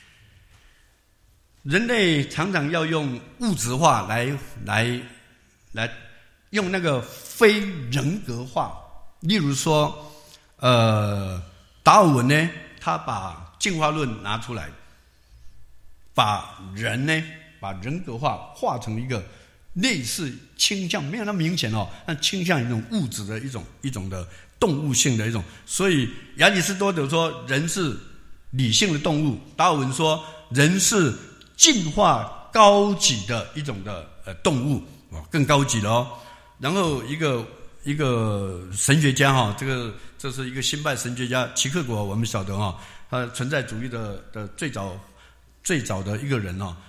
Speaker 1: 人类常常要用物质化来来来用那个非人格化，例如说，呃，达尔文呢，他把进化论拿出来，把人呢，把人格化化成一个类似倾向，没有那么明显哦，但倾向一种物质的一种一种的动物性的一种。所以亚里士多德说人是理性的动物，达尔文说人是进化高级的一种的呃动物，更高级了哦。然后一个一个神学家哈，这个这是一个新派神学家齐克果，我们晓得哈，他存在主义的的最早最早的一个人哦，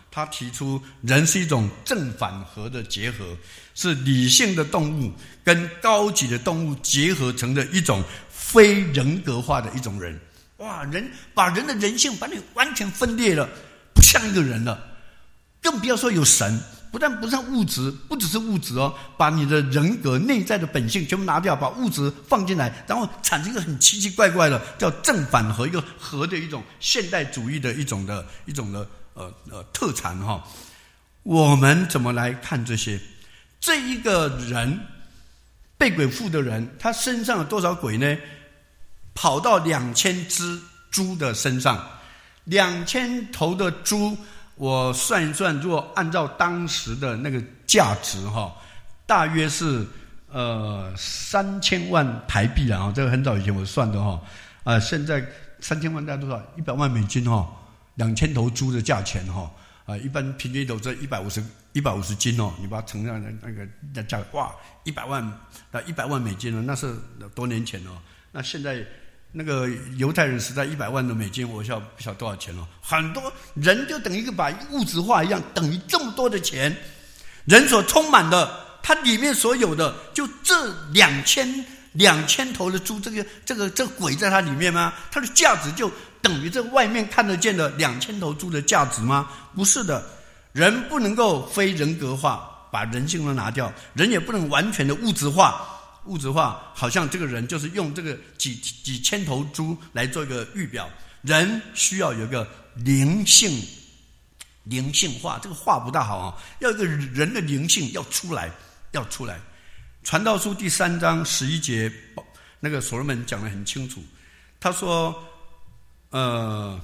Speaker 1: 他提出人是一种正反合的结合，是理性的动物跟高级的动物结合成的一种非人格化的一种人。哇，人把人的人性把你完全分裂了，不像一个人了，更不要说有神。不但不像物质，不只是物质哦，把你的人格内在的本性全部拿掉，把物质放进来，然后产生一个很奇奇怪怪的叫正反合，一个合的一种现代主义的一种的一种的呃呃特产哈、哦。我们怎么来看这些？这一个人被鬼附的人，他身上有多少鬼呢？跑到两千只猪的身上，两千头的猪。我算一算，如果按照当时的那个价值哈，大约是呃三千万台币啊，这个很早以前我算的哈，啊、呃，现在三千万大概多少？一百万美金哈，两千头猪的价钱哈，啊、呃，一般平均都这一百五十一百五十斤哦，你把它乘上那个那价，哇，一百万那一百万美金了，那是多年前哦，那现在。那个犹太人时代一百万的美金，我晓不晓得多少钱了？很多人就等于把物质化一样，等于这么多的钱，人所充满的，它里面所有的，就这两千两千头的猪，这个这个这个鬼在它里面吗？它的价值就等于这外面看得见的两千头猪的价值吗？不是的，人不能够非人格化，把人性都拿掉，人也不能完全的物质化。物质化，好像这个人就是用这个几几千头猪来做一个预表。人需要有一个灵性，灵性化，这个话不大好啊，要一个人的灵性要出来，要出来。传道书第三章十一节，那个所罗门讲得很清楚，他说：“呃，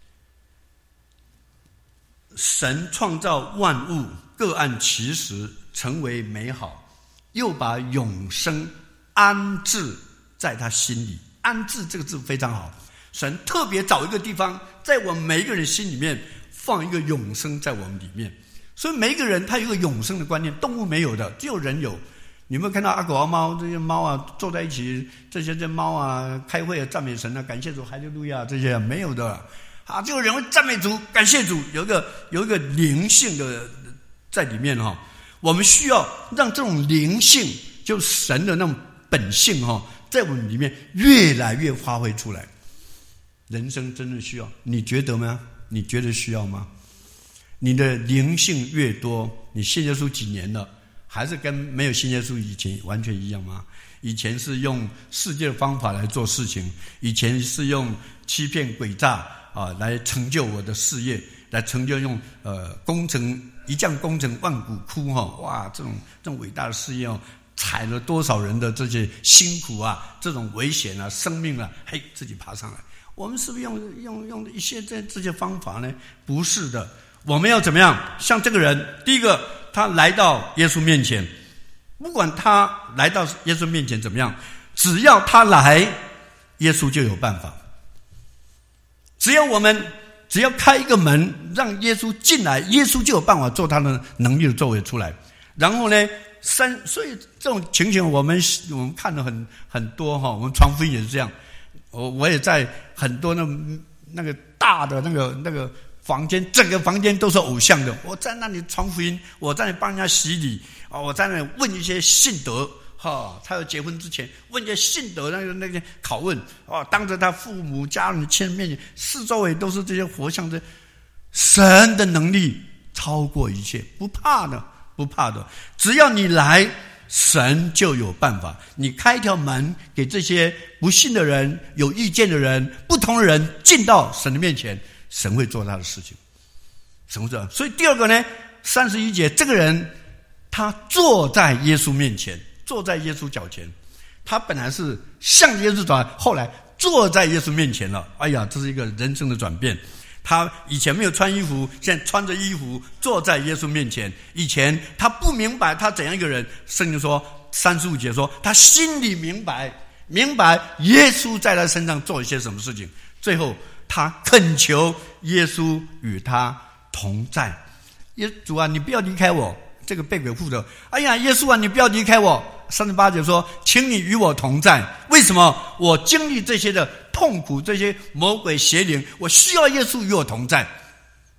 Speaker 1: 神创造万物，各按其时，成为美好。”又把永生安置在他心里，安置这个字非常好。神特别找一个地方，在我们每一个人心里面放一个永生在我们里面。所以每一个人他有一个永生的观念，动物没有的，只有人有。你有没有看到阿狗阿猫这些猫啊坐在一起，这些这猫啊开会啊赞美神啊，感谢主，哈利路亚，这些没有的啊，只有人会赞美主，感谢主，有一个有一个灵性的在里面哈、哦。我们需要让这种灵性，就神的那种本性哈，在我们里面越来越发挥出来。人生真的需要，你觉得吗？你觉得需要吗？你的灵性越多，你信耶稣几年了，还是跟没有信耶稣以前完全一样吗？以前是用世界的方法来做事情，以前是用欺骗诡诈啊来成就我的事业，来成就用呃工程。一将功成万骨枯哈，哇，这种这种伟大的事业哦，踩了多少人的这些辛苦啊，这种危险啊，生命啊，嘿，自己爬上来。我们是不是用用用一些这这些方法呢？不是的，我们要怎么样？像这个人，第一个，他来到耶稣面前，不管他来到耶稣面前怎么样，只要他来，耶稣就有办法。只要我们。只要开一个门，让耶稣进来，耶稣就有办法做他的能力的作为出来。然后呢，三，所以这种情形我们我们看了很很多哈，我们传福音也是这样。我我也在很多那那个大的那个那个房间，整个房间都是偶像的。我在那里传福音，我在那里帮人家洗礼啊，我在那里问一些信德。哈，他要结婚之前问一些信德那个那个拷问啊，当着他父母家人亲人面前，四周围都是这些活像的，神的能力超过一切，不怕的，不怕的，只要你来，神就有办法。你开一条门给这些不信的人、有意见的人、不同的人进到神的面前，神会做他的事情，神会做。所以第二个呢，三十一节，这个人他坐在耶稣面前。坐在耶稣脚前，他本来是向耶稣转，后来坐在耶稣面前了。哎呀，这是一个人生的转变。他以前没有穿衣服，现在穿着衣服坐在耶稣面前。以前他不明白他怎样一个人，圣经说三十五节说他心里明白，明白耶稣在他身上做一些什么事情。最后他恳求耶稣与他同在。耶主啊，你不要离开我。这个被鬼附的，哎呀，耶稣啊，你不要离开我。三十八节说，请你与我同在。为什么？我经历这些的痛苦，这些魔鬼邪灵，我需要耶稣与我同在。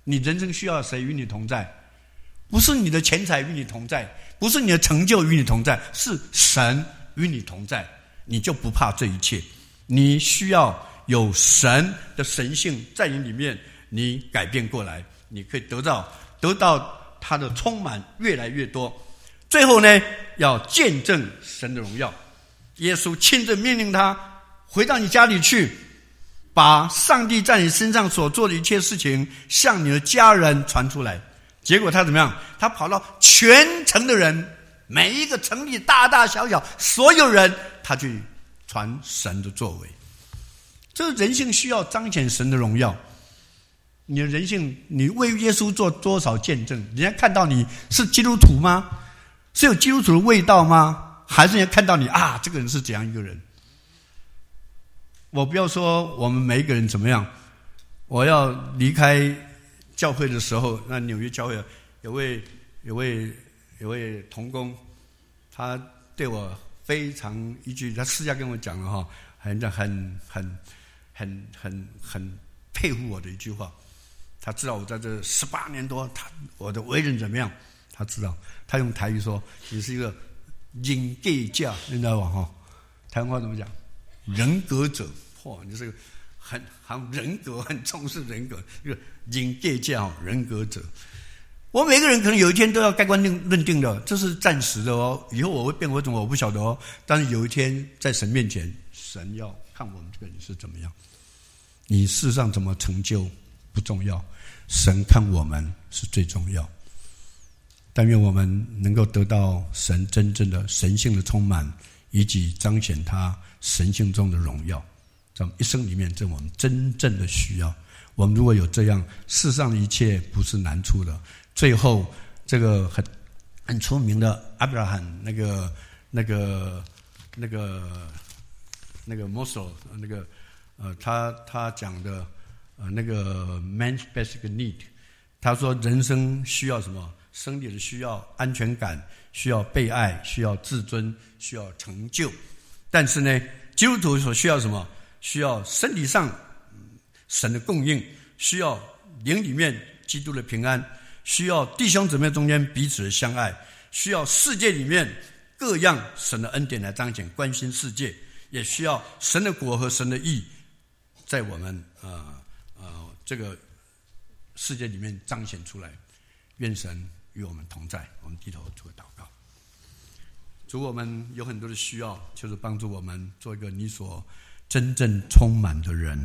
Speaker 1: 你人生需要谁与你同在？不是你的钱财与你同在，不是你的成就与你同在，是神与你同在，你就不怕这一切。你需要有神的神性在你里面，你改变过来，你可以得到得到他的充满越来越多。最后呢，要见证神的荣耀。耶稣亲自命令他回到你家里去，把上帝在你身上所做的一切事情向你的家人传出来。结果他怎么样？他跑到全城的人，每一个城里大大小小所有人，他去传神的作为。这人性需要彰显神的荣耀。你的人性，你为耶稣做多少见证？人家看到你是基督徒吗？是有基督徒的味道吗？还是人家看到你啊，这个人是怎样一个人？我不要说我们每一个人怎么样，我要离开教会的时候，那纽约教会有位有位有位同工，他对我非常一句，他私下跟我讲了哈，很很很很很很佩服我的一句话。他知道我在这十八年多，他我的为人怎么样，他知道。他用台语说：“你是一个人格者，你知道吧？哈，台湾话怎么讲？人格者，嚯，你是个很很人格，很重视人格，一个人格者，人格者。我每个人可能有一天都要盖棺论定的，这是暂时的哦。以后我会变为什么，我不晓得哦。但是有一天在神面前，神要看我们这个人是怎么样。你世上怎么成就不重要，神看我们是最重要。但愿我们能够得到神真正的神性的充满，以及彰显他神性中的荣耀，在我们一生里面，这是我们真正的需要。我们如果有这样，世上的一切不是难处的。最后，这个很很出名的阿布拉罕，那个那个那个那个摩索，那个呃，他他讲的呃那个 man's basic need， 他说人生需要什么？生理的需要安全感，需要被爱，需要自尊，需要成就。但是呢，基督徒所需要什么？需要身体上神的供应，需要灵里面基督的平安，需要弟兄姊妹中间彼此的相爱，需要世界里面各样神的恩典来彰显关心世界，也需要神的国和神的义在我们呃呃这个世界里面彰显出来。愿神与我们同在。我们低头做个祷告。主，我们有很多的需要，就是帮助我们做一个你所真正充满的人。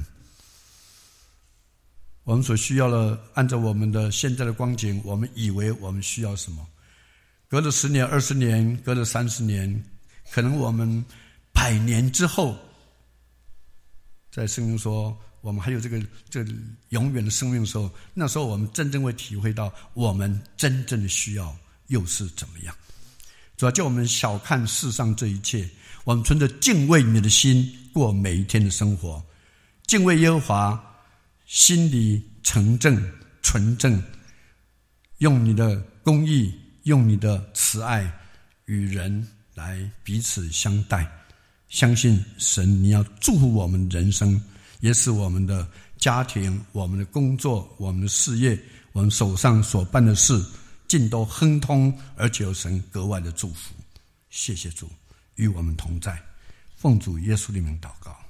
Speaker 1: 我们所需要的，按照我们的现在的光景，我们以为我们需要什么，隔了十年、二十年，隔了三十年，可能我们百年之后，在圣经说我们还有这个这个永远的生命的时候，那时候我们真正会体会到我们真正的需要又是怎么样。主要叫我们小看世上这一切，我们存着敬畏你的心过每一天的生活，敬畏耶和华，心里诚正纯正，用你的公义，用你的慈爱与人来彼此相待。相信神，你要祝福我们人生，也使我们的家庭、我们的工作、我们的事业、我们手上所办的事尽都亨通，而且有神格外的祝福。谢谢主与我们同在，奉主耶稣的名祷告。